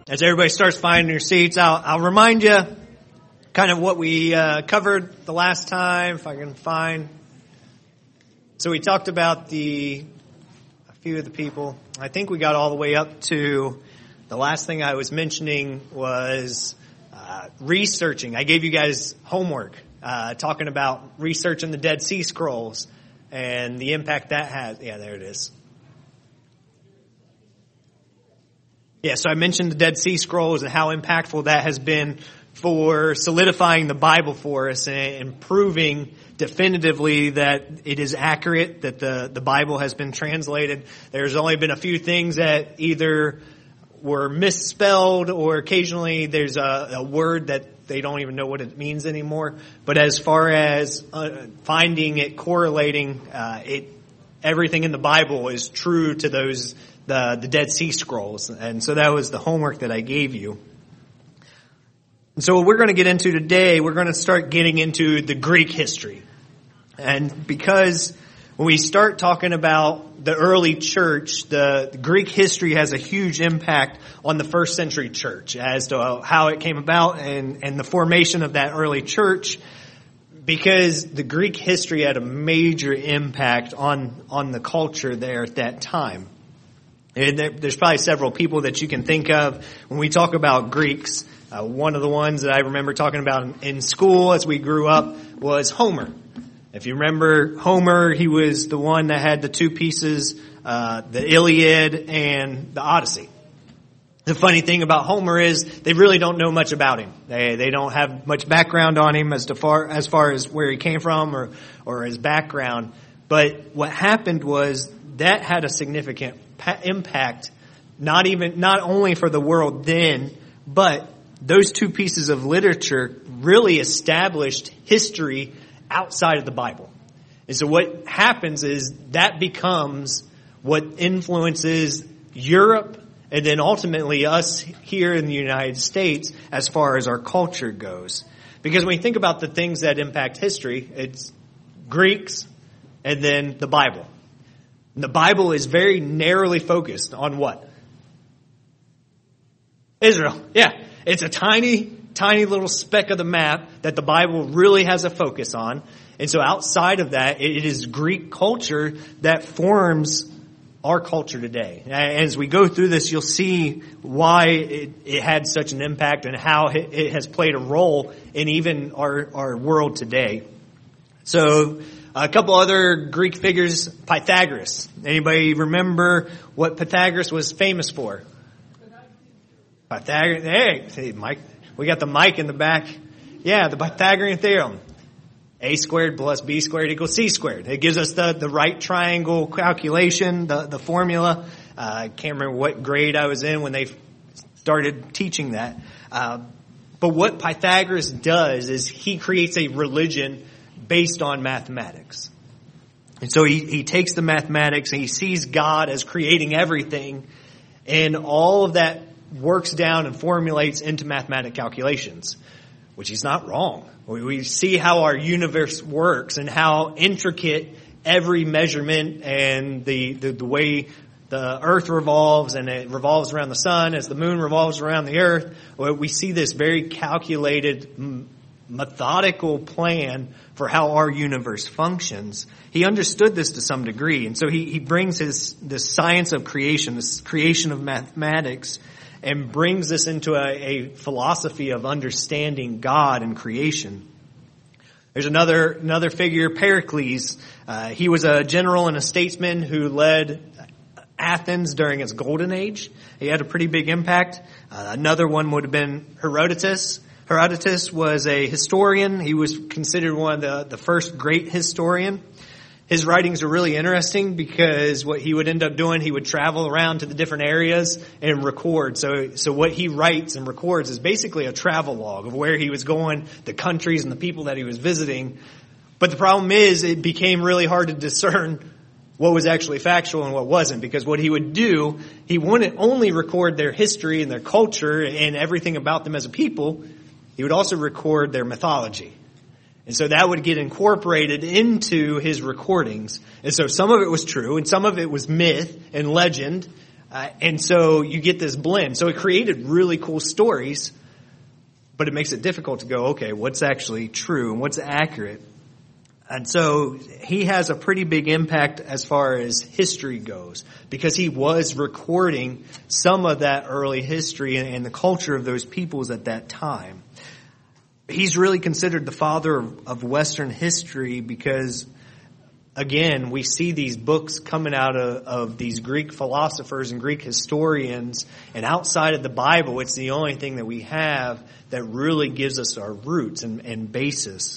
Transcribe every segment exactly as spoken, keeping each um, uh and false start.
As everybody starts finding their seats, I'll, I'll remind you kind of what we uh, covered the last time, if I can find. So we talked about the a few of the people. I think we got all the way up to the last thing I was mentioning was uh, researching. I gave you guys homework uh, talking about researching the Dead Sea Scrolls and the impact that has. Yeah, there it is. Yeah, so I mentioned the Dead Sea Scrolls and how impactful that has been for solidifying the Bible for us and proving definitively that it is accurate, that the, the Bible has been translated. There's only been a few things that either were misspelled or occasionally there's a, a word that they don't even know what it means anymore. But as far as uh, finding it, correlating, uh, it, everything in the Bible is true to those the the Dead Sea Scrolls. And so that was the homework that I gave you. And so what we're going to get into today, we're going to start getting into the Greek history. And because when we start talking about the early church, the, the Greek history has a huge impact on the first century church as to how it came about and, and the formation of that early church, because the Greek history had a major impact on, on the culture there at that time. And there, there's probably several people that you can think of when we talk about Greeks. Uh, one of the ones that I remember talking about in, in school as we grew up was Homer. If you remember Homer, he was the one that had the two pieces, uh, the Iliad and the Odyssey. The funny thing about Homer is they really don't know much about him. They they don't have much background on him as to far as far as where he came from or or his background. But what happened was that had a significant impact, not even not only for the world then, but those two pieces of literature really established history outside of the Bible. And so what happens is that becomes what influences Europe and then ultimately us here in the United States as far as our culture goes. Because when you think about the things that impact history, it's Greeks and then the Bible. And the Bible is very narrowly focused on what? Israel. Yeah. It's a tiny, tiny little speck of the map that the Bible really has a focus on. And so outside of that, it is Greek culture that forms our culture today. As we go through this, you'll see why it, it had such an impact and how it, it has played a role in even our, our world today. So a couple other Greek figures, Pythagoras. Anybody remember what Pythagoras was famous for? Pythagoras. Hey, hey, Mike, we got the mic in the back. Yeah, the Pythagorean theorem. A squared plus B squared equals C squared. It gives us the, the right triangle calculation, the, the formula. Uh, I can't remember what grade I was in when they started teaching that. Uh, but what Pythagoras does is he creates a religion based on mathematics. And so he, he takes the mathematics and he sees God as creating everything, and all of that works down and formulates into mathematical calculations, which is not wrong. We, we see how our universe works and how intricate every measurement and the, the, the way the earth revolves, and it revolves around the sun as the moon revolves around the earth. We see this very calculated, methodical plan for how our universe functions. He understood this to some degree, and so he, he brings his this science of creation, this creation of mathematics, and brings this into a, a philosophy of understanding God and creation. There's another another figure, Pericles. Uh, he was a general and a statesman who led Athens during its golden age. He had a pretty big impact. Uh, another one would have been Herodotus. Herodotus was a historian. He was considered one of the, the first great historian. His writings are really interesting because what he would end up doing, he would travel around to the different areas and record. So, so what he writes and records is basically a travel log of where he was going, the countries and the people that he was visiting. But the problem is it became really hard to discern what was actually factual and what wasn't, because what he would do, he wouldn't only record their history and their culture and everything about them as a people, he would also record their mythology. And so that would get incorporated into his recordings. And so some of it was true and some of it was myth and legend. Uh, and so you get this blend. So it created really cool stories, but it makes it difficult to go, okay, what's actually true and what's accurate? And so he has a pretty big impact as far as history goes, because he was recording some of that early history and, and the culture of those peoples at that time. He's really considered the father of, of Western history because, again, we see these books coming out of, of these Greek philosophers and Greek historians, and outside of the Bible, it's the only thing that we have that really gives us our roots and, and basis.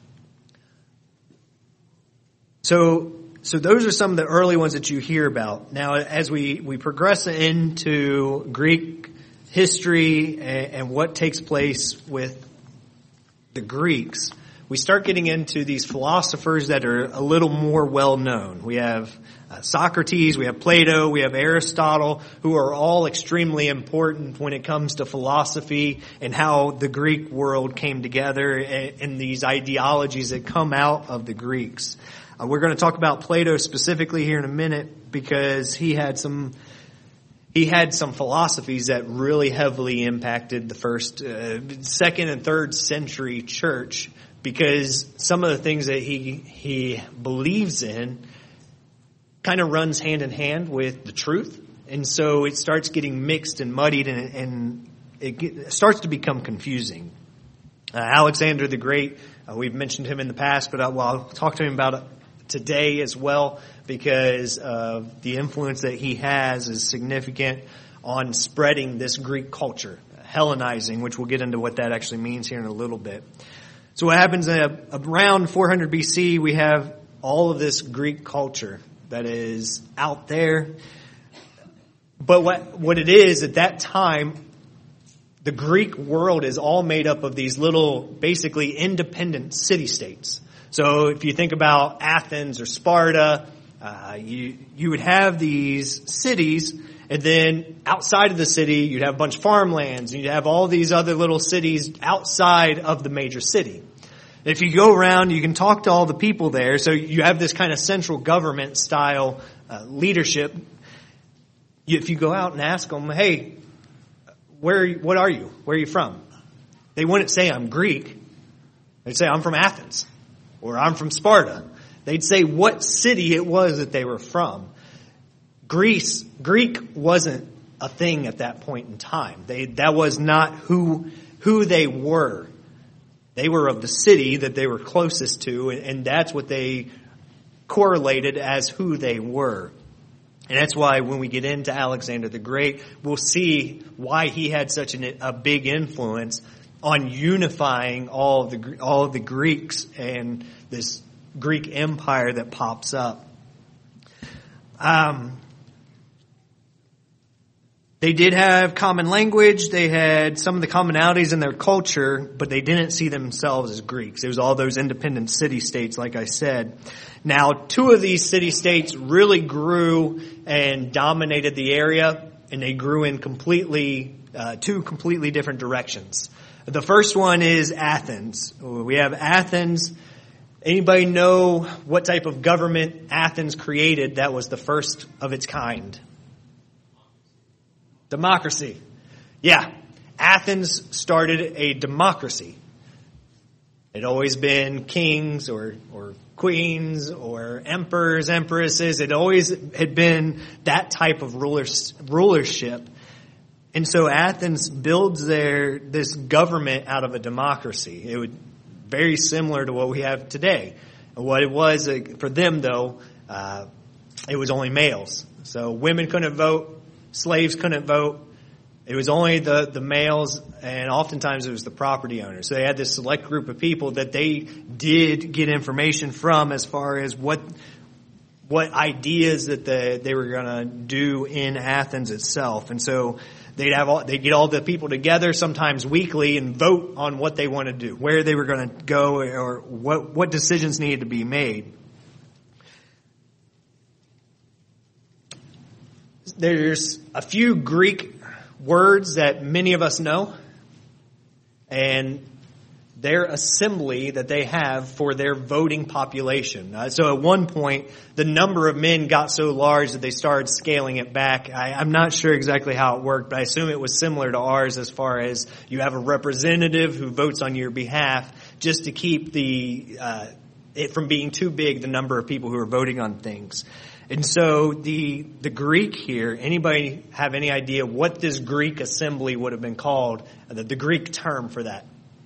So, so those are some of the early ones that you hear about. Now, as we, we progress into Greek history and, and what takes place with the Greeks, we start getting into these philosophers that are a little more well known. We have uh, Socrates, we have Plato, we have Aristotle, who are all extremely important when it comes to philosophy and how the Greek world came together and, and these ideologies that come out of the Greeks. Uh, we're going to talk about Plato specifically here in a minute because he had some he had some philosophies that really heavily impacted the first, uh, second, and third century church, because some of the things that he he believes in kind of runs hand in hand with the truth, and so it starts getting mixed and muddied, and, and it, get, it starts to become confusing. Uh, Alexander the Great, uh, we've mentioned him in the past, but I, well, I'll talk to him about it today as well, because uh, the influence that he has is significant on spreading this Greek culture, Hellenizing, which we'll get into what that actually means here in a little bit. So what happens uh, around four hundred B C, we have all of this Greek culture that is out there. But what what it is at that time, the Greek world is all made up of these little, basically independent city-states. So if you think about Athens or Sparta, uh, you you would have these cities, and then outside of the city, you'd have a bunch of farmlands, and you'd have all these other little cities outside of the major city. If you go around, you can talk to all the people there. So you have this kind of central government style uh, leadership. If you go out and ask them, hey, where, what are you? Where are you from? They wouldn't say, I'm Greek. They'd say, I'm from Athens. Or I'm from Sparta. They'd say what city it was that they were from. Greece, Greek wasn't a thing at that point in time. They, that was not who, who they were. They were of the city that they were closest to, and, and that's what they correlated as who they were. And that's why when we get into Alexander the Great, we'll see why he had such an, a big influence on unifying all of the all of the Greeks and this Greek empire that pops up. Um, they did have common language. They had some of the commonalities in their culture, but they didn't see themselves as Greeks. It was all those independent city-states, like I said. Now, two of these city-states really grew and dominated the area, and they grew in completely uh, two completely different directions. The first one is Athens. We have Athens. Anybody know what type of government Athens created that was the first of its kind? Democracy. Yeah. Athens started a democracy. It had always been kings or, or queens or emperors, empresses. It always had been that type of rulers, rulership. And so Athens builds their this government out of a democracy. It would very similar to what we have today. What it was uh, for them, though, uh, it was only males. So women couldn't vote, slaves couldn't vote. It was only the, the males, and oftentimes it was the property owners. So they had this select group of people that they did get information from as far as what what ideas that the, they were going to do in Athens itself. And so They'd have all, they'd get all the people together, sometimes weekly, and vote on what they want to do, where they were going to go, or what, what decisions needed to be made. There's a few Greek words that many of us know, and their assembly that they have for their voting population. Uh, so at one point, the number of men got so large that they started scaling it back. I, I'm not sure exactly how it worked, but I assume it was similar to ours as far as you have a representative who votes on your behalf just to keep the uh, it from being too big, the number of people who are voting on things. And so the the Greek here, anybody have any idea what this Greek assembly would have been called, the, the Greek term for that?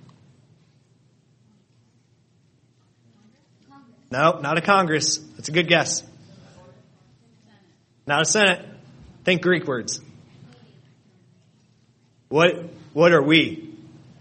No, not a Congress. That's a good guess. Not a Senate. Think Greek words. What what are we?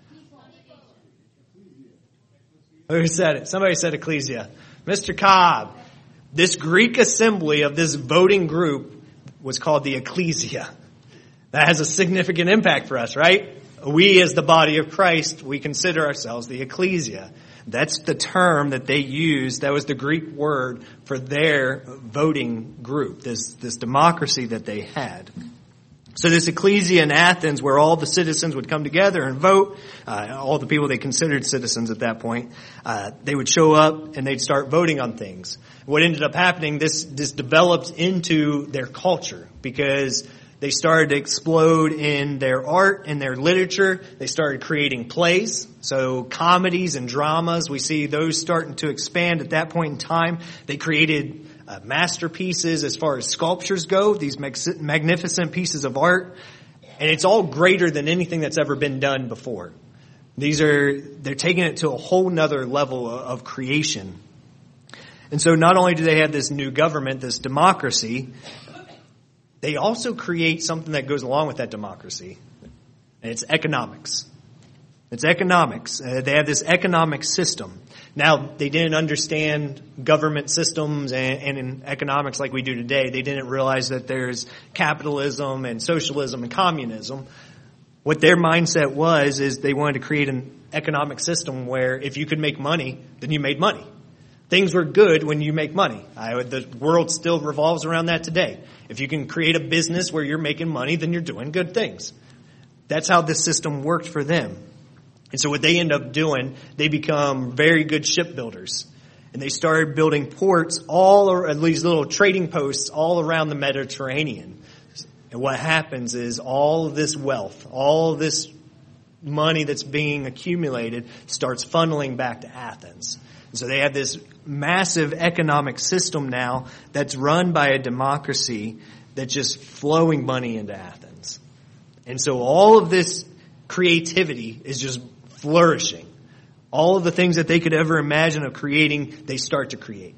Who said it? Somebody said ecclesia. Mister Cobb. This Greek assembly of this voting group was called the ecclesia. That has a significant impact for us, right? We as the body of Christ, we consider ourselves the ecclesia. That's the term that they used. That was the Greek word for their voting group, this, this democracy that they had. So this ecclesia in Athens, where all the citizens would come together and vote, uh, all the people they considered citizens at that point, uh, they would show up and they'd start voting on things. What ended up happening, this, this developed into their culture because they started to explode in their art and their literature. They started creating plays. So comedies and dramas, we see those starting to expand at that point in time. They created uh, masterpieces as far as sculptures go, these mag- magnificent pieces of art. And it's all greater than anything that's ever been done before. These are, they're taking it to a whole nother level of creation. And so not only do they have this new government, this democracy, they also create something that goes along with that democracy, and it's economics. It's economics. Uh, they have this economic system. Now, they didn't understand government systems and, and in economics like we do today. They didn't realize that there's capitalism and socialism and communism. What their mindset was is they wanted to create an economic system where if you could make money, then you made money. Things were good when you make money. I, the world still revolves around that today. If you can create a business where you're making money, then you're doing good things. That's how this system worked for them. And so what they end up doing, they become very good shipbuilders. And they started building ports all, or at least little trading posts all around the Mediterranean. And what happens is all of this wealth, all of this money that's being accumulated starts funneling back to Athens. So they have this massive economic system now that's run by a democracy that's just flowing money into Athens. And so all of this creativity is just flourishing. All of the things that they could ever imagine of creating, they start to create.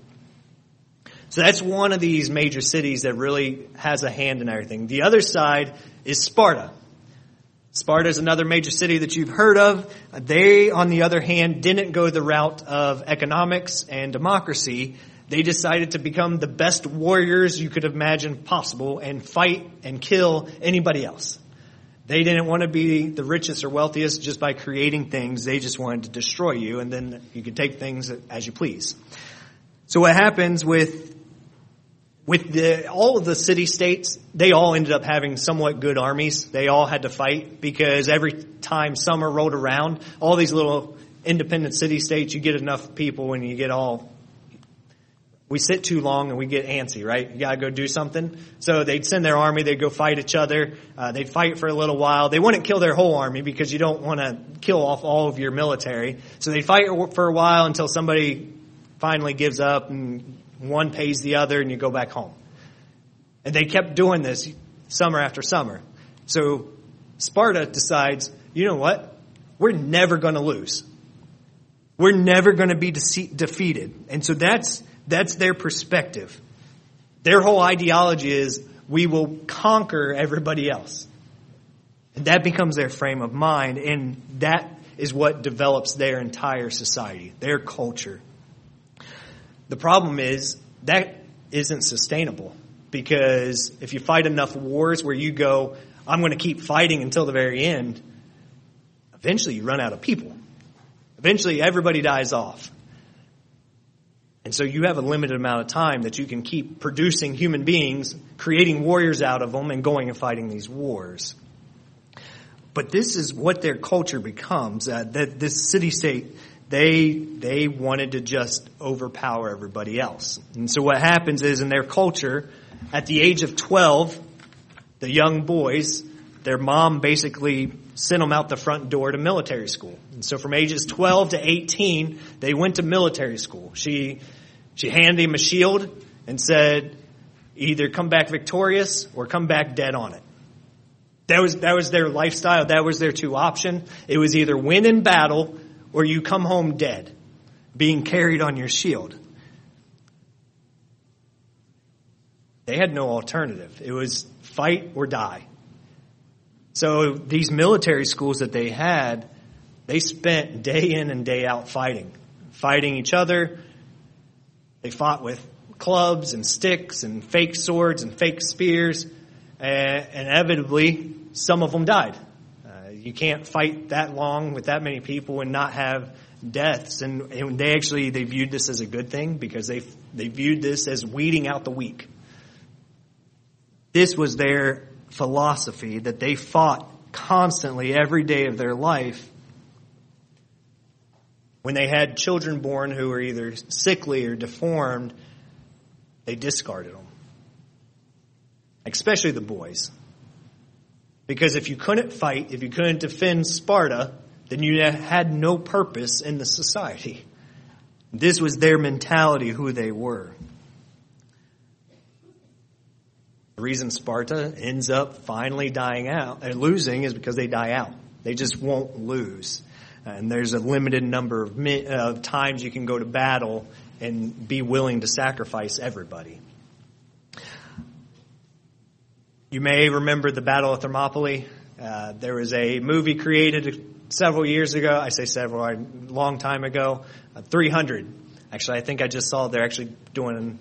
So that's one of these major cities that really has a hand in everything. The other side is Sparta. Sparta is another major city that you've heard of. They, on the other hand, didn't go the route of economics and democracy. They decided to become the best warriors you could imagine possible and fight and kill anybody else. They didn't want to be the richest or wealthiest just by creating things. They just wanted to destroy you, and then you could take things as you please. So what happens with With the, all of the city-states, they all ended up having somewhat good armies. They all had to fight because every time summer rolled around, all these little independent city-states, you get enough people and you get all, we sit too long and we get antsy, right? You gotta go do something. So they'd send their army, they'd go fight each other. Uh, they'd fight for a little while. They wouldn't kill their whole army because you don't want to kill off all of your military. So they'd fight for a while until somebody finally gives up and one pays the other and you go back home. And they kept doing this summer after summer. So Sparta decides, you know what? We're never going to lose. We're never going to be de- defeated. And so that's that's their perspective. Their whole ideology is we will conquer everybody else. And that becomes their frame of mind. And that is what develops their entire society, their culture. The problem is that isn't sustainable because if you fight enough wars where you go, I'm going to keep fighting until the very end, eventually you run out of people. Eventually everybody dies off. And so you have a limited amount of time that you can keep producing human beings, creating warriors out of them and going and fighting these wars. But this is what their culture becomes. Uh, that this city-state, they they wanted to just overpower everybody else. And so what happens is in their culture, at the age of twelve, the young boys, their mom basically sent them out the front door to military school. And so from ages twelve to eighteen, they went to military school. She she handed him a shield and said, either come back victorious or come back dead on it. That was that was their lifestyle. That was their two options. It was either win in battle or you come home dead, being carried on your shield. They had no alternative. It was fight or die. So these military schools that they had, they spent day in and day out fighting. Fighting each other. They fought with clubs and sticks and fake swords and fake spears. And inevitably, some of them died. Uh, you can't fight that long with that many people and not have deaths. And, and they actually, they viewed this as a good thing because they they viewed this as weeding out the weak. This was their philosophy, that they fought constantly every day of their life. When they had children born who were either sickly or deformed, they discarded them. Especially the boys. Because if you couldn't fight, if you couldn't defend Sparta, then you had no purpose in the society. This was their mentality, who they were. The reason Sparta ends up finally dying out, and losing, is because they die out. They just won't lose. And there's a limited number of uh, times you can go to battle and be willing to sacrifice everybody. You may remember the Battle of Thermopylae. Uh, there was a movie created several years ago. I say several, a long time ago. Uh, three hundred. Actually, I think I just saw they're actually doing,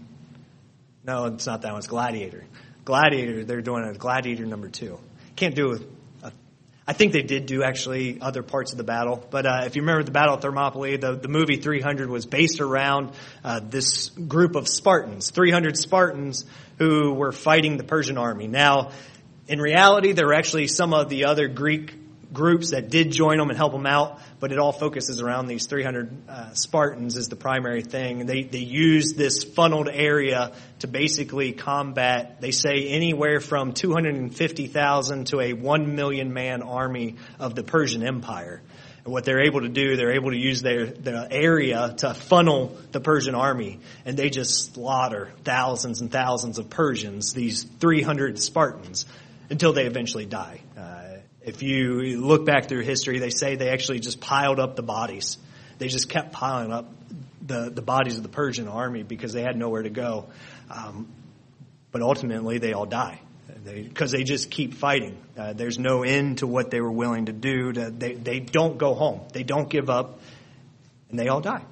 no, it's not that one. It's Gladiator. Gladiator, they're doing a Gladiator number two. Can't do it. Uh, I think they did do actually other parts of the battle. But uh, if you remember the Battle of Thermopylae, the, the movie three hundred was based around uh, this group of Spartans, three hundred Spartans who were fighting the Persian army. Now, in reality, there were actually some of the other Greek groups that did join them and help them out, but it all focuses around these three hundred uh, Spartans as the primary thing. And they, they use this funneled area to basically combat, they say, anywhere from two hundred fifty thousand to a one million man army of the Persian Empire. And what they're able to do, they're able to use their, their area to funnel the Persian army. And they just slaughter thousands and thousands of Persians, these three hundred Spartans, until they eventually die. Uh, if you look back through history, they say they actually just piled up the bodies. They just kept piling up the, the bodies of the Persian army because they had nowhere to go. Um, but ultimately, they all die. Because they, they just keep fighting. Uh, there's no end to what they were willing to do. To, they, they don't go home. They don't give up. And they all die.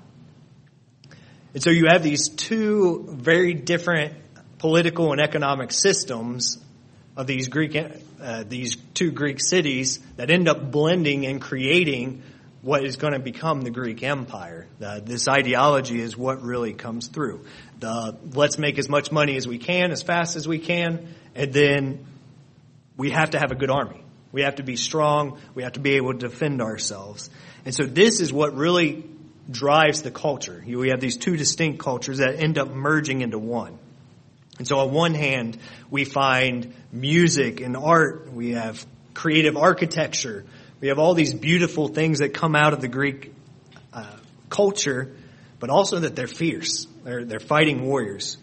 And so you have these two very different political and economic systems of these Greek, uh, these two Greek cities that end up blending and creating what is going to become the Greek Empire. Uh, this ideology is what really comes through. The let's make as much money as we can, as fast as we can, and then we have to have a good army. We have to be strong. We have to be able to defend ourselves. And so this is what really drives the culture. We have these two distinct cultures that end up merging into one. And so on one hand, we find music and art. We have creative architecture. We have all these beautiful things that come out of the Greek uh, culture, but also that they're fierce. They're, they're fighting warriors.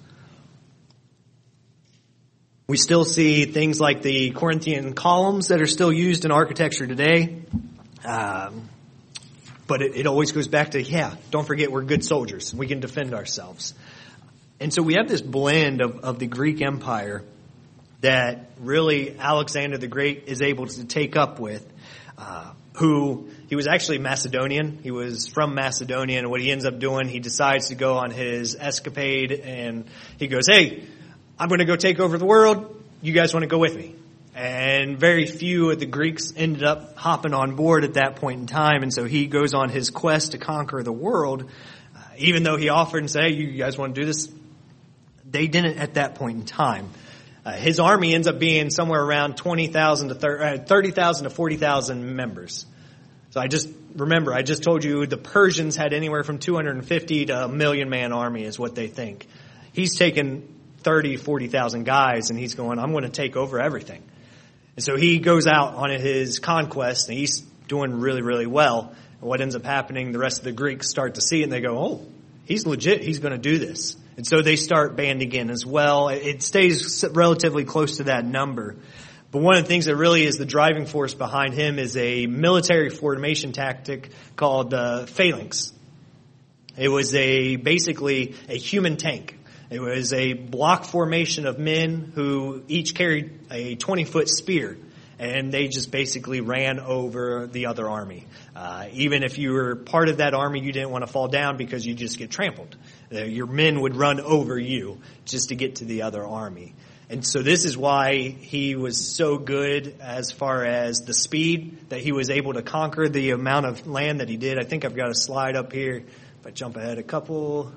We still see things like the Corinthian columns that are still used in architecture today. Um, but it, it always goes back to, yeah, don't forget we're good soldiers. We can defend ourselves. And so we have this blend of, of the Greek Empire that really Alexander the Great is able to take up with, uh, who he was actually Macedonian. He was from Macedonia, and what he ends up doing, he decides to go on his escapade, and he goes, hey, I'm going to go take over the world. You guys want to go with me? And very few of the Greeks ended up hopping on board at that point in time, and so he goes on his quest to conquer the world. Uh, even though he offered and said, hey, you guys want to do this? They didn't at that point in time. Uh, Uh, his army ends up being somewhere around twenty thousand to thirty thousand to forty thousand members. So I just, remember, I just told you the Persians had anywhere from two hundred fifty to a million man army is what they think. He's taken thirty, forty thousand guys and he's going, I'm going to take over everything. And so he goes out on his conquest and he's doing really, really well. And what ends up happening, the rest of the Greeks start to see it and they go, oh, he's legit. He's going to do this. And so they start banding in as well. It stays relatively close to that number. But one of the things that really is the driving force behind him is a military formation tactic called uh, phalanx. It was a basically a human tank. It was a block formation of men who each carried a twenty-foot spear. And they just basically ran over the other army. Uh, even if you were part of that army, you didn't want to fall down because you just get trampled. Uh, your men would run over you just to get to the other army. And so this is why he was so good as far as the speed that he was able to conquer the amount of land that he did. I think I've got a slide up here. If I jump ahead a couple.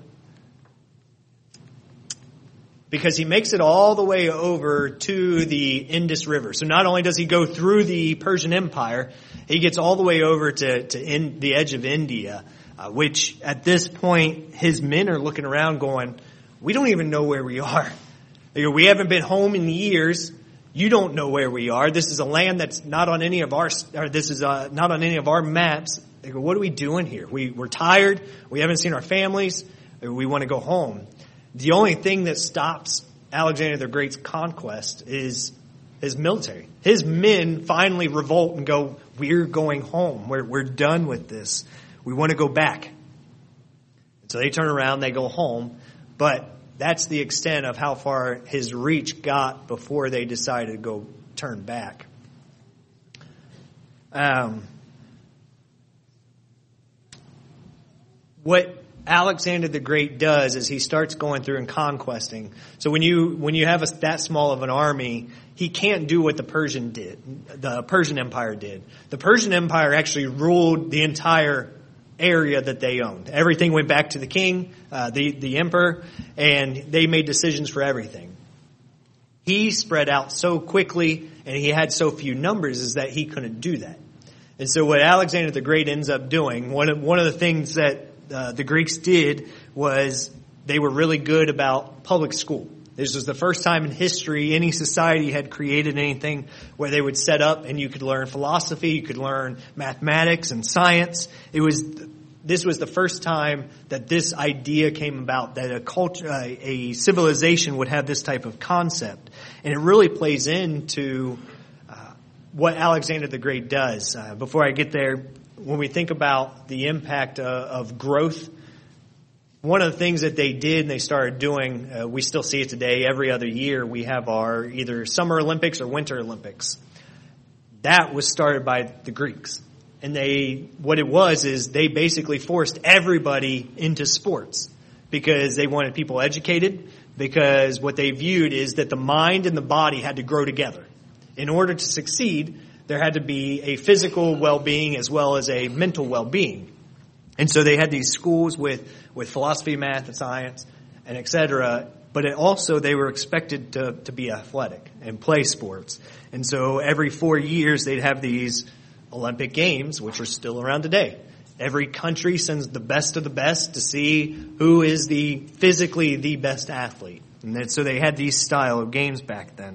Because he makes it all the way over to the Indus River. So not only does he go through the Persian Empire, he gets all the way over to, to in, the edge of India, uh, which at this point, his men are looking around going, we don't even know where we are. They go, we haven't been home in years. You don't know where we are. This is a land that's not on any of our, or this is uh, not on any of our maps. They go, what are we doing here? We, we're tired. We haven't seen our families. We want to go home. The only thing that stops Alexander the Great's conquest is his military. His men finally revolt and go, we're going home. We're, we're done with this. We want to go back. So they turn around, they go home. But that's the extent of how far his reach got before they decided to go turn back. Um, what Alexander the Great does is he starts going through and conquesting. So when you when you have a, that small of an army, he can't do what the Persian did, the Persian Empire did. The Persian Empire actually ruled the entire area that they owned. Everything went back to the king, uh, the the emperor, and they made decisions for everything. He spread out so quickly, and he had so few numbers, is that he couldn't do that. And so what Alexander the Great ends up doing, one of one of the things that Uh, the Greeks did was they were really good about public school. This was the first time in history any society had created anything where they would set up and you could learn philosophy, you could learn mathematics and science. It was this was the first time that this idea came about, that a culture, uh, a civilization would have this type of concept, and it really plays into uh, what Alexander the Great does. Uh, before I get there, when we think about the impact uh, of growth, one of the things that they did and they started doing, uh, we still see it today. Every other year we have our either Summer Olympics or Winter Olympics. That was started by the Greeks. And they, what it was is they basically forced everybody into sports because they wanted people educated, because what they viewed is that the mind and the body had to grow together. In order to succeed, there had to be a physical well-being as well as a mental well-being. And so they had these schools with, with philosophy, math, and science, and et cetera. But it also, they were expected to, to be athletic and play sports. And so every four years, they'd have these Olympic Games, which are still around today. Every country sends the best of the best to see who is the physically the best athlete. And then, so they had these style of games back then.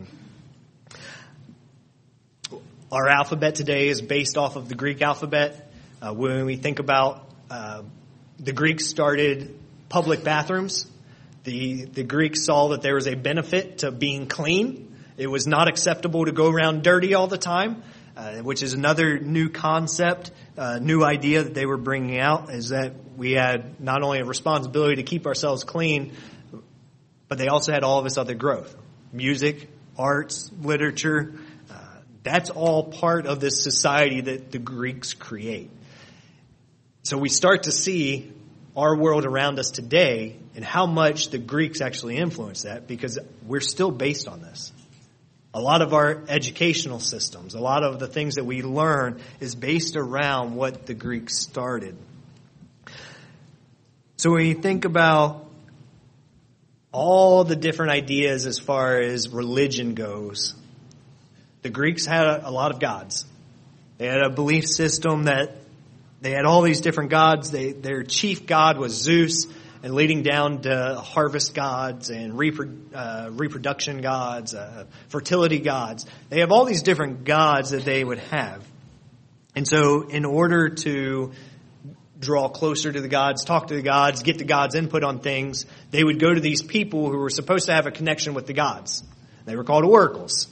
Our alphabet today is based off of the Greek alphabet. Uh, when we think about uh, the Greeks started public bathrooms, the the Greeks saw that there was a benefit to being clean. It was not acceptable to go around dirty all the time, uh, which is another new concept, uh, new idea that they were bringing out, is that we had not only a responsibility to keep ourselves clean, but they also had all of this other growth. Music, arts, literature. That's all part of this society that the Greeks create. So we start to see our world around us today and how much the Greeks actually influence that, because we're still based on this. A lot of our educational systems, a lot of the things that we learn is based around what the Greeks started. So when you think about all the different ideas as far as religion goes. The Greeks had a, a lot of gods. They had a belief system that they had all these different gods. They, their chief god was Zeus, and leading down to harvest gods and repro, uh, reproduction gods, uh, fertility gods. They have all these different gods that they would have. And so in order to draw closer to the gods, talk to the gods, get the gods' input on things, they would go to these people who were supposed to have a connection with the gods. They were called oracles.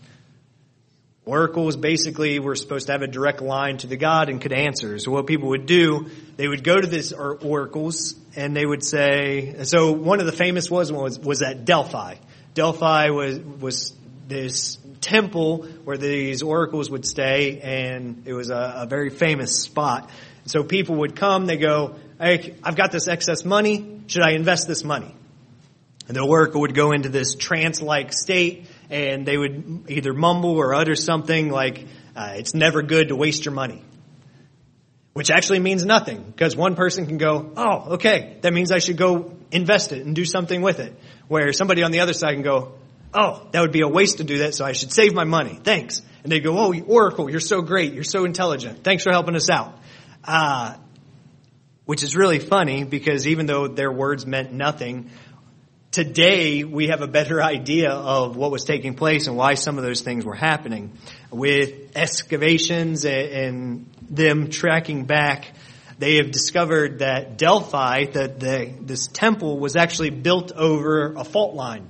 Oracles basically were supposed to have a direct line to the god and could answer. So what people would do, they would go to these oracles and they would say, so one of the famous ones was, was at Delphi. Delphi was, was this temple where these oracles would stay, and it was a, a very famous spot. So people would come, they go, hey, I've got this excess money. Should I invest this money? And the oracle would go into this trance-like state, and they would either mumble or utter something like, uh, it's never good to waste your money. Which actually means nothing, because one person can go, oh, okay, that means I should go invest it and do something with it. Where somebody on the other side can go, oh, that would be a waste to do that, so I should save my money. Thanks. And they go, oh, oracle, you're so great. You're so intelligent. Thanks for helping us out. Uh, which is really funny, because even though their words meant nothing, today we have a better idea of what was taking place and why some of those things were happening. With excavations and them tracking back, they have discovered that Delphi, that the, this temple was actually built over a fault line.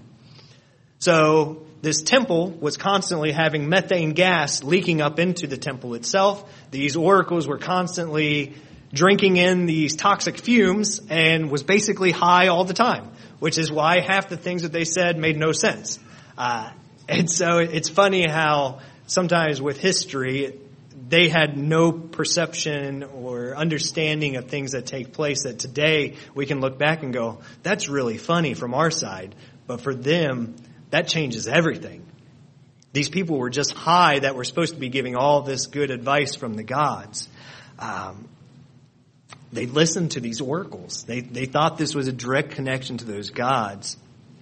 So this temple was constantly having methane gas leaking up into the temple itself. These oracles were constantly drinking in these toxic fumes and was basically high all the time, which is why half the things that they said made no sense. Uh, and so it's funny how sometimes with history, they had no perception or understanding of things that take place that today we can look back and go, that's really funny from our side. But for them, that changes everything. These people were just high that were supposed to be giving all this good advice from the gods. Um, they listened to these oracles. They, they thought this was a direct connection to those gods.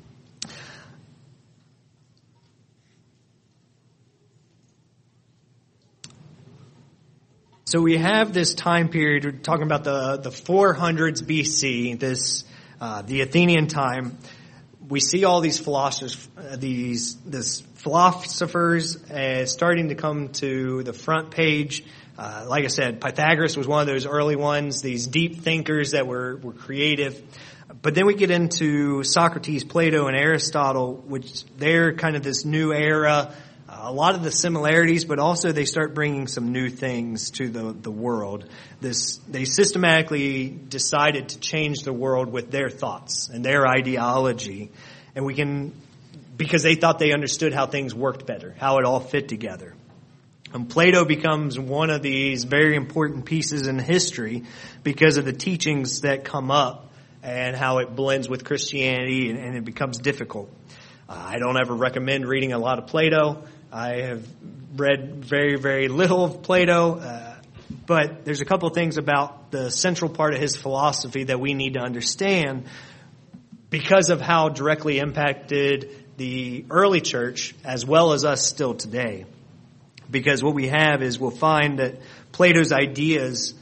So we have this time period, we're talking about the, the four hundreds B C, this, uh, the Athenian time. We see all these philosophers, uh, these, this philosophers, uh, starting to come to the front page. Uh, like I said, Pythagoras was one of those early ones, these deep thinkers that were, were creative. But then we get into Socrates, Plato, and Aristotle, which they're kind of this new era. Uh, a lot of the similarities, but also they start bringing some new things to the, the world. This, they systematically decided to change the world with their thoughts and their ideology. And we can, because they thought they understood how things worked better, how it all fit together. And Plato becomes one of these very important pieces in history because of the teachings that come up and how it blends with Christianity, and, and it becomes difficult. Uh, I don't ever recommend reading a lot of Plato. I have read very, very little of Plato, uh, but there's a couple of things about the central part of his philosophy that we need to understand because of how directly impacted the early church as well as us still today. Because what we have is we'll find that Plato's ideas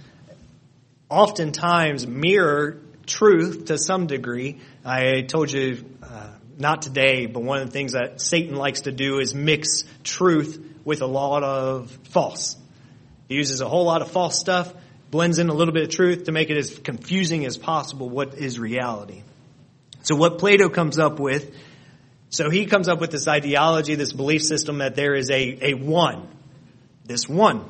oftentimes mirror truth to some degree. I told you, uh, not today, but one of the things that Satan likes to do is mix truth with a lot of false. He uses a whole lot of false stuff, blends in a little bit of truth to make it as confusing as possible what is reality. So what Plato comes up with, so he comes up with this ideology, this belief system that there is a, a one. This one.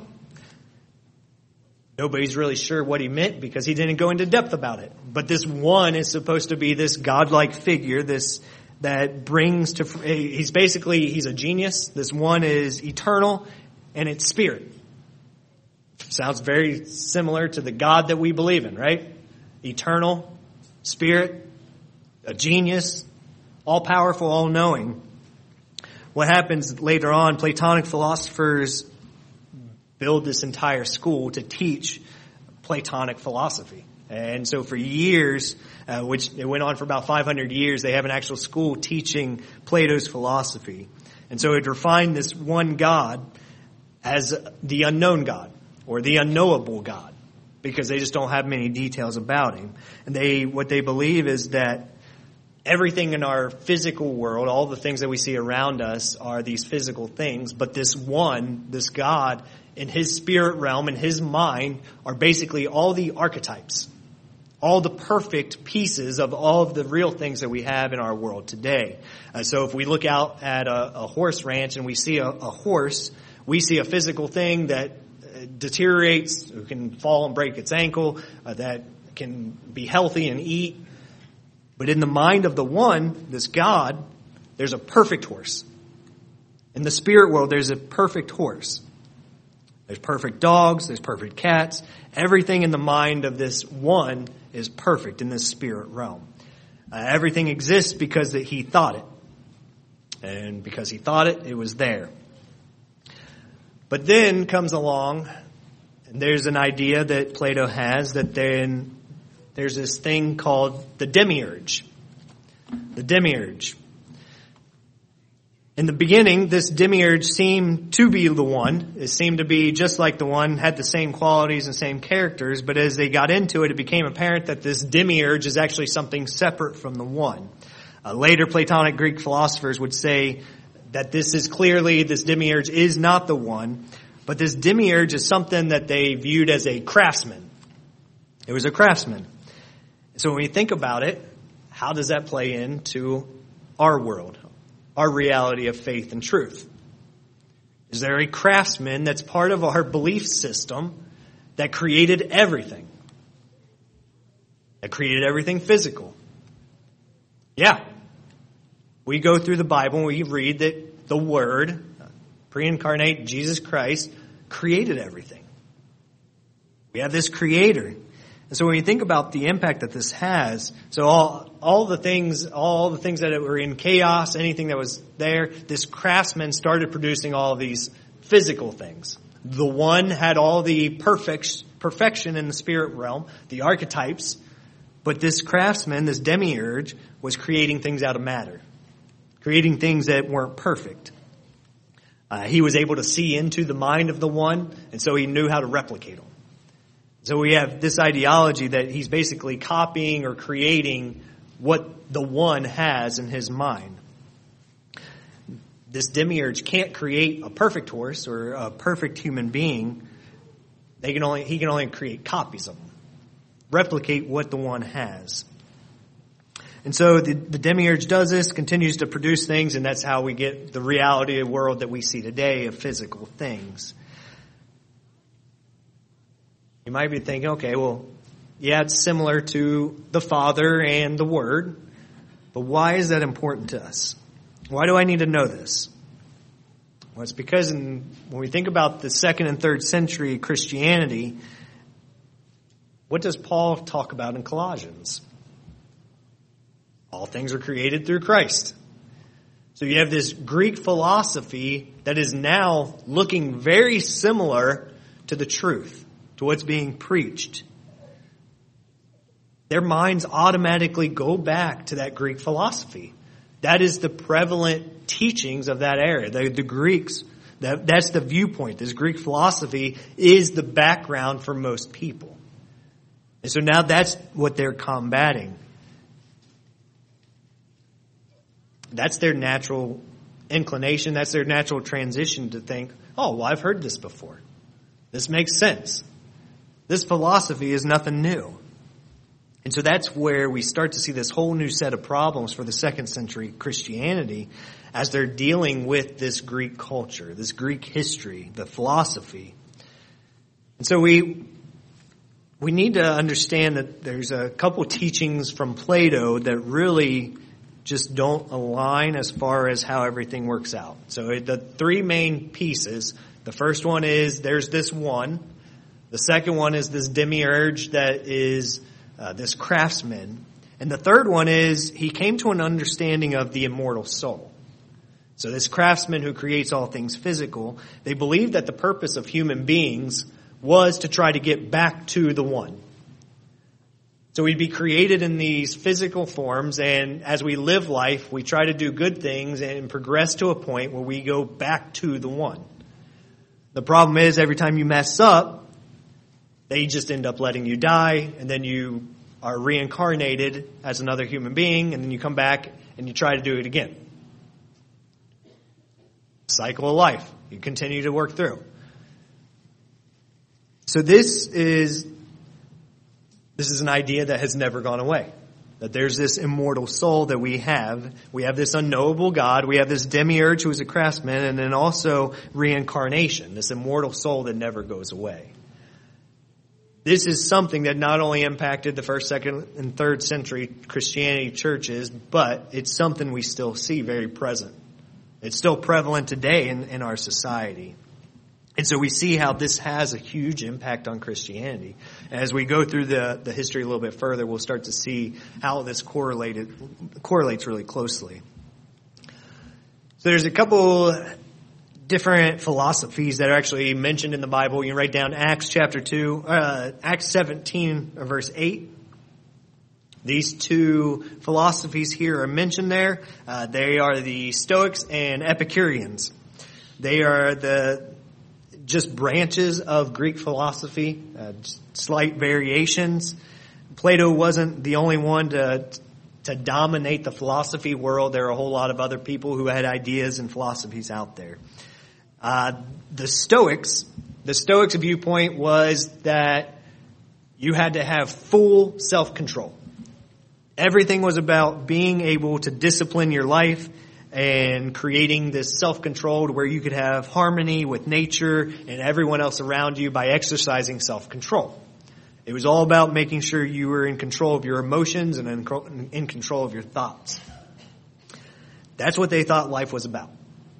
Nobody's really sure what he meant because he didn't go into depth about it. But this one is supposed to be this godlike figure, this that brings to, he's basically, he's a genius. This one is eternal and it's spirit. Sounds very similar to the God that we believe in, right? Eternal, spirit, a genius, all-powerful, all-knowing. What happens later on, Platonic philosophers build this entire school to teach Platonic philosophy. And so for years, uh, which it went on for about five hundred years, they have an actual school teaching Plato's philosophy. And so it refined this one God as the unknown God or the unknowable God, because they just don't have many details about him. And they, what they believe is that everything in our physical world, all the things that we see around us are these physical things, but this one, this God, in his spirit realm, in his mind, are basically all the archetypes, all the perfect pieces of all of the real things that we have in our world today. Uh, so if we look out at a, a horse ranch and we see a, a horse, we see a physical thing that deteriorates, who can fall and break its ankle, uh, that can be healthy and eat. But in the mind of the one, this God, there's a perfect horse. In the spirit world, there's a perfect horse. There's perfect dogs, there's perfect cats. Everything in the mind of this one is perfect in this spirit realm. Uh, everything exists because that he thought it. And because he thought it, it was there. But then comes along, and there's an idea that Plato has, that then there's this thing called the demiurge. The demiurge. In the beginning, this demiurge seemed to be the one. It seemed to be just like the one, had the same qualities and same characters, but as they got into it, it became apparent that this demiurge is actually something separate from the one. Uh, later, Platonic Greek philosophers would say that this is clearly, this demiurge is not the one, but this demiurge is something that they viewed as a craftsman. It was a craftsman. So when we think about it, how does that play into our world, our reality of faith and truth? Is there a craftsman that's part of our belief system that created everything? That created everything physical? Yeah. We go through the Bible and we read that the Word, pre-incarnate Jesus Christ, created everything. We have this creator. And so when you think about the impact that this has, so all all the things, all the things that were in chaos, anything that was there, this craftsman started producing all of these physical things. The one had all the perfect, perfection in the spirit realm, the archetypes, but this craftsman, this demiurge, was creating things out of matter, creating things that weren't perfect. Uh, he was able to see into the mind of the one, and so he knew how to replicate them. So we have this ideology that he's basically copying or creating what the one has in his mind. This demiurge can't create a perfect horse or a perfect human being. They can only, he can only create copies of them, replicate what the one has. And so the, the demiurge does this, continues to produce things, and that's how we get the reality of the world that we see today of physical things. You might be thinking, okay, well, yeah, it's similar to the Father and the Word, but why is that important to us? Why do I need to know this? Well, it's because in, when we think about the second and third century Christianity, what does Paul talk about in Colossians? All things are created through Christ. So you have this Greek philosophy that is now looking very similar to the truth, to what's being preached. Their minds automatically go back to that Greek philosophy. That is the prevalent teachings of that era. The, the Greeks, that, that's the viewpoint. This Greek philosophy is the background for most people. And so now that's what they're combating. That's their natural inclination. That's their natural transition to think, oh, well, I've heard this before. This makes sense. This philosophy is nothing new. And so that's where we start to see this whole new set of problems for the second century Christianity as they're dealing with this Greek culture, this Greek history, the philosophy. And so we we need to understand that there's a couple teachings from Plato that really just don't align as far as how everything works out. So the three main pieces, the first one is there's this one. The second one is this demiurge that is uh, this craftsman. And the third one is he came to an understanding of the immortal soul. So this craftsman who creates all things physical, they believed that the purpose of human beings was to try to get back to the one. So we'd be created in these physical forms, and as we live life, we try to do good things and progress to a point where we go back to the one. The problem is, every time you mess up, they just end up letting you die, and then you are reincarnated as another human being, and then you come back and you try to do it again. Cycle of life. You continue to work through. So this is This is an idea that has never gone away. That there's this immortal soul that we have. We have this unknowable God. We have this demiurge who is a craftsman, and then also reincarnation, this immortal soul that never goes away. This is something that not only impacted the first, second, and third century Christianity churches, but it's something we still see very present. It's still prevalent today in, in our society. And so we see how this has a huge impact on Christianity. As we go through the, the history a little bit further, we'll start to see how this correlated correlates really closely. So there's a couple different philosophies that are actually mentioned in the Bible. You can write down Acts chapter two, uh, Acts seventeen, verse eight. These two philosophies here are mentioned there. Uh, they are the Stoics and Epicureans. They are the just branches of Greek philosophy, uh, slight variations. Plato wasn't the only one to to dominate the philosophy world. There are a whole lot of other people who had ideas and philosophies out there. Uh, the Stoics, the Stoics' viewpoint was that you had to have full self-control. Everything was about being able to discipline your life and creating this self-control where you could have harmony with nature and everyone else around you by exercising self-control. It was all about making sure you were in control of your emotions and in control of your thoughts. That's what they thought life was about.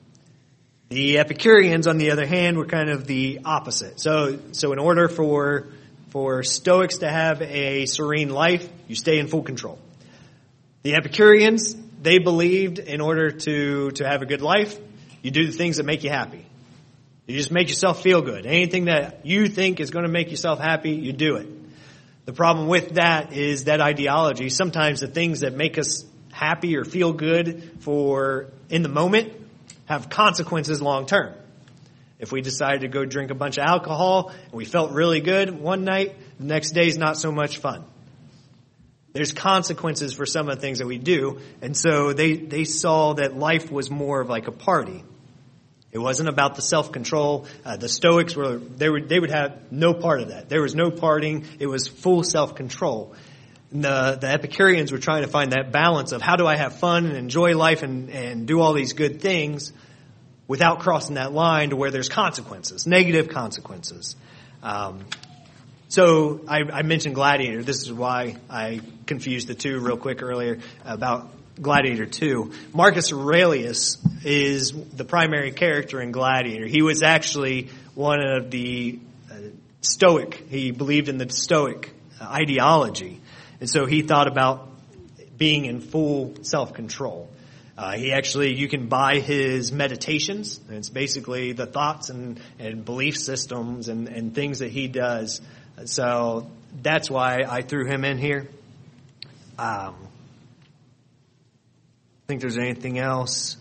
The Epicureans, on the other hand, were kind of the opposite. So, so in order for, for Stoics to have a serene life, you stay in full control. The Epicureans, they believed in order to, to have a good life, you do the things that make you happy. You just make yourself feel good. Anything that you think is going to make yourself happy, you do it. The problem with that is that ideology, sometimes the things that make us happy or feel good for in the moment have consequences long term. If we decided to go drink a bunch of alcohol and we felt really good one night, the next day is not so much fun. There's consequences for some of the things that we do. And so they, they saw that life was more of like a party. It wasn't about the self-control. Uh, the Stoics were, they would, they would have no part of that. There was no partying. It was full self-control. And the, the Epicureans were trying to find that balance of how do I have fun and enjoy life and, and do all these good things without crossing that line to where there's consequences, negative consequences. Um, So I, I mentioned Gladiator. This is why I confused the two real quick earlier about Gladiator two. Marcus Aurelius is the primary character in Gladiator. He was actually one of the uh, Stoic. He believed in the Stoic uh, ideology. And so he thought about being in full self-control. Uh, he actually, you can buy his meditations. And it's basically the thoughts and, and belief systems and, and things that he does. So that's why I threw him in here. Um, I think there's anything else.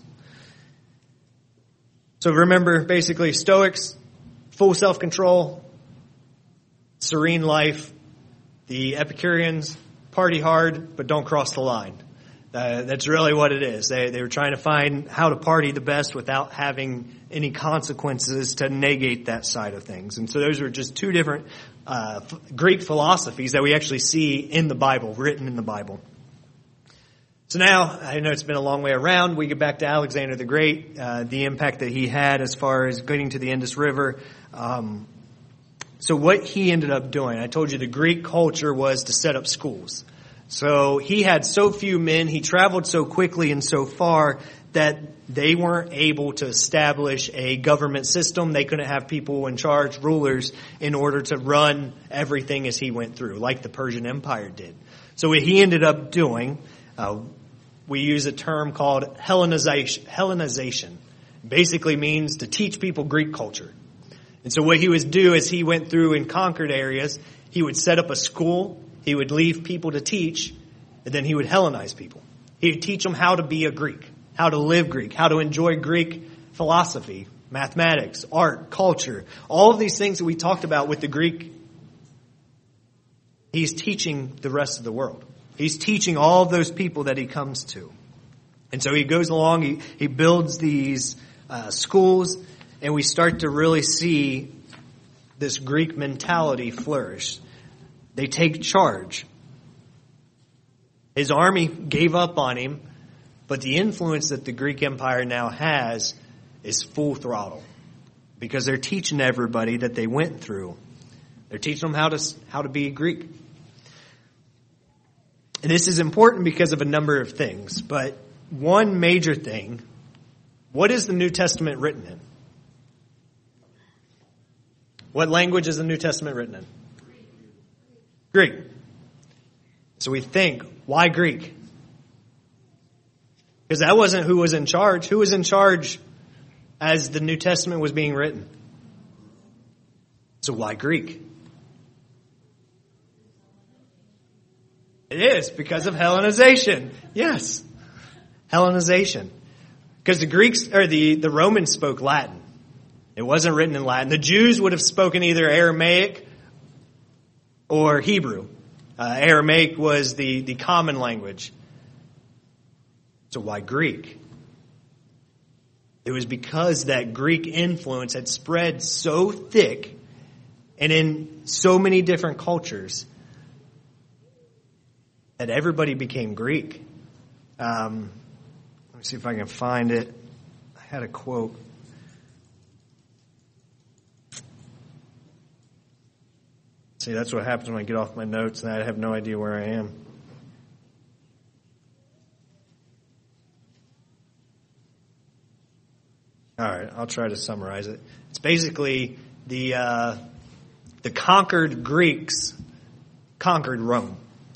So remember, basically, Stoics, full self-control, serene life. The Epicureans, party hard, but don't cross the line. Uh, that's really what it is. They they were trying to find how to party the best without having any consequences to negate that side of things. And so those were just two different uh, f- Greek philosophies that we actually see in the Bible, written in the Bible. So now, I know it's been a long way around. We get back to Alexander the Great, uh, the impact that he had as far as getting to the Indus River. Um, so what he ended up doing, I told you the Greek culture was to set up schools. So he had so few men, he traveled so quickly and so far that they weren't able to establish a government system. They couldn't have people in charge, rulers, in order to run everything as he went through, like the Persian Empire did. So what he ended up doing, uh, we use a term called Hellenization. Hellenization basically means to teach people Greek culture. And so what he would do is he went through and conquered areas. He would set up a school He would leave people to teach, and then he would Hellenize people. He would teach them how to be a Greek, how to live Greek, how to enjoy Greek philosophy, mathematics, art, culture, all of these things that we talked about with the Greek. He's teaching the rest of the world. He's teaching all of those people that he comes to. And so he goes along, he, he builds these uh, schools, and we start to really see this Greek mentality flourish. They take charge. His army gave up on him, but the influence that the Greek Empire now has is full throttle because they're teaching everybody that they went through. They're teaching them how to how to be Greek. And this is important because of a number of things, but one major thing, what is the New Testament written in? What language is the New Testament written in? Greek. So we think, why Greek? Because that wasn't who was in charge. Who was in charge as the New Testament was being written? So why Greek? It is because of Hellenization. Yes. Hellenization. Because the Greeks or the, the Romans spoke Latin. It wasn't written in Latin. The Jews would have spoken either Aramaic or Hebrew. Uh, Aramaic was the, the common language. So why Greek? It was because that Greek influence had spread so thick and in so many different cultures that everybody became Greek. Um, let me see if I can find it. I had a quote. See, that's what happens when I get off my notes and I have no idea where I am. All right, I'll try to summarize it. It's basically the uh, the conquered Greeks conquered Rome.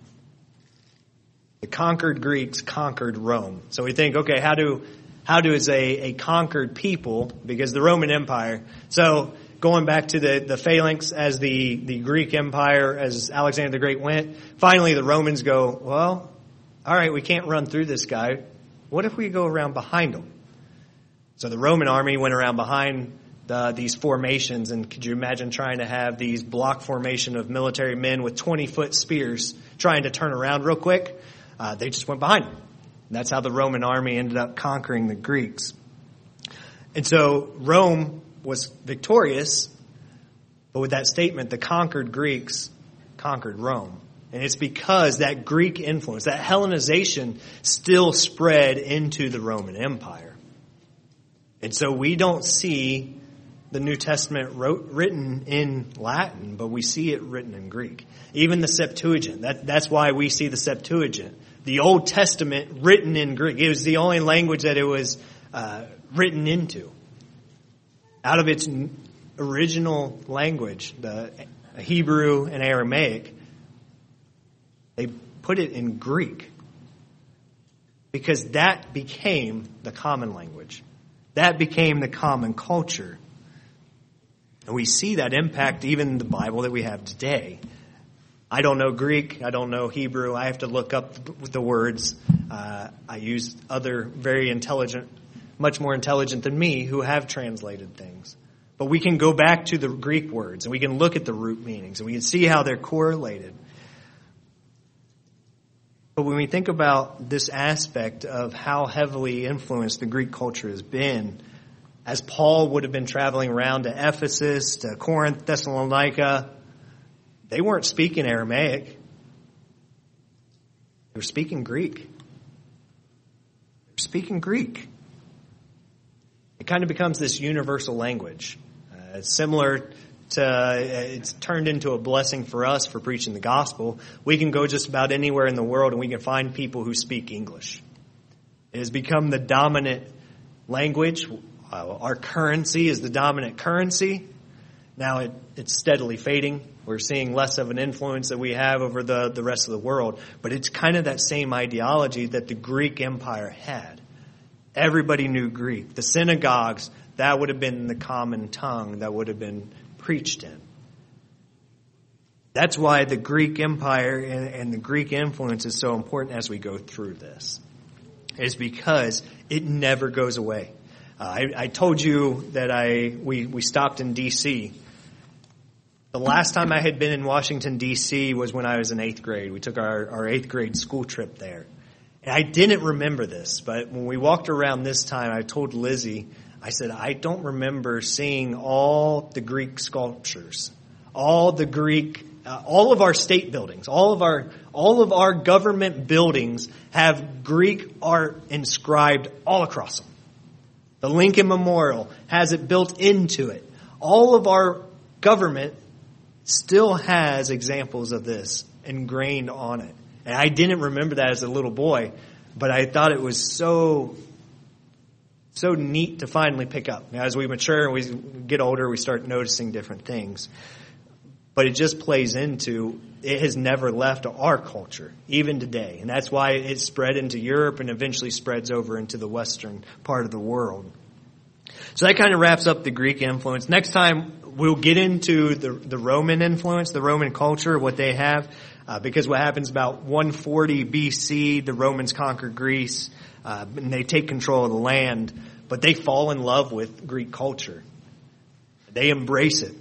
The conquered Greeks conquered Rome. So we think, okay, how do how does a, a conquered people, because the Roman Empire, so going back to the, the phalanx as the, the Greek Empire, as Alexander the Great went, finally the Romans go, well, all right, we can't run through this guy. What if we go around behind him? So the Roman army went around behind the, these formations, and could you imagine trying to have these block formation of military men with twenty-foot spears trying to turn around real quick? Uh, they just went behind them. That's how the Roman army ended up conquering the Greeks. And so Rome was victorious, but with that statement, the conquered Greeks conquered Rome. And it's because that Greek influence, that Hellenization, still spread into the Roman Empire. And so we don't see the New Testament wrote, written in Latin, but we see it written in Greek. Even the Septuagint, that, that's why we see the Septuagint. The Old Testament written in Greek. It was the only language that it was uh, written into. Out of its original language, the Hebrew and Aramaic, they put it in Greek because that became the common language. That became the common culture. And we see that impact even in the Bible that we have today. I don't know Greek. I don't know Hebrew. I have to look up the words. Uh, I use other very intelligent, much more intelligent than me, who have translated things. But we can go back to the Greek words and we can look at the root meanings and we can see how they're correlated. But when we think about this aspect of how heavily influenced the Greek culture has been, as Paul would have been traveling around to Ephesus, to Corinth, Thessalonica, they weren't speaking Aramaic. They were speaking Greek. They were speaking Greek. It kind of becomes this universal language. Uh, it's similar to, uh, it's turned into a blessing for us for preaching the gospel. We can go just about anywhere in the world and we can find people who speak English. It has become the dominant language. Uh, our currency is the dominant currency. Now it, it's steadily fading. We're seeing less of an influence that we have over the, the rest of the world. But it's kind of that same ideology that the Greek Empire had. Everybody knew Greek. The synagogues, that would have been the common tongue that would have been preached in. That's why the Greek Empire and, and the Greek influence is so important as we go through this. Is because it never goes away. Uh, I, I told you that I we, we stopped in D C The last time I had been in Washington, D C was when I was in eighth grade. We took our, our eighth grade school trip there. And I didn't remember this, but when we walked around this time, I told Lizzie, I said, I don't remember seeing all the Greek sculptures, all the Greek, uh, all of our state buildings, all of our, all of our government buildings have Greek art inscribed all across them. The Lincoln Memorial has it built into it. All of our government still has examples of this ingrained on it. And I didn't remember that as a little boy, but I thought it was so, so neat to finally pick up. Now, as we mature and we get older, we start noticing different things. But it just plays into, it has never left our culture, even today. And that's why it spread into Europe and eventually spreads over into the western part of the world. So that kind of wraps up the Greek influence. Next time, we'll get into the, the Roman influence, the Roman culture, what they have. Uh, because what happens about one forty B C, the Romans conquer Greece, uh, and they take control of the land, but they fall in love with Greek culture. They embrace it.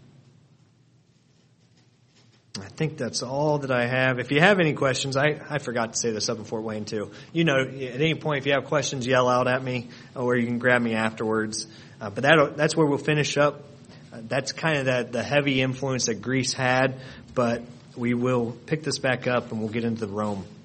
I think that's all that I have. If you have any questions, I, I forgot to say this up in Fort Wayne too. You know, at any point, if you have questions, yell out at me, or you can grab me afterwards. Uh, but that that's where we'll finish up. Uh, that's kind of the, the heavy influence that Greece had, but we will pick this back up and we'll get into Rome.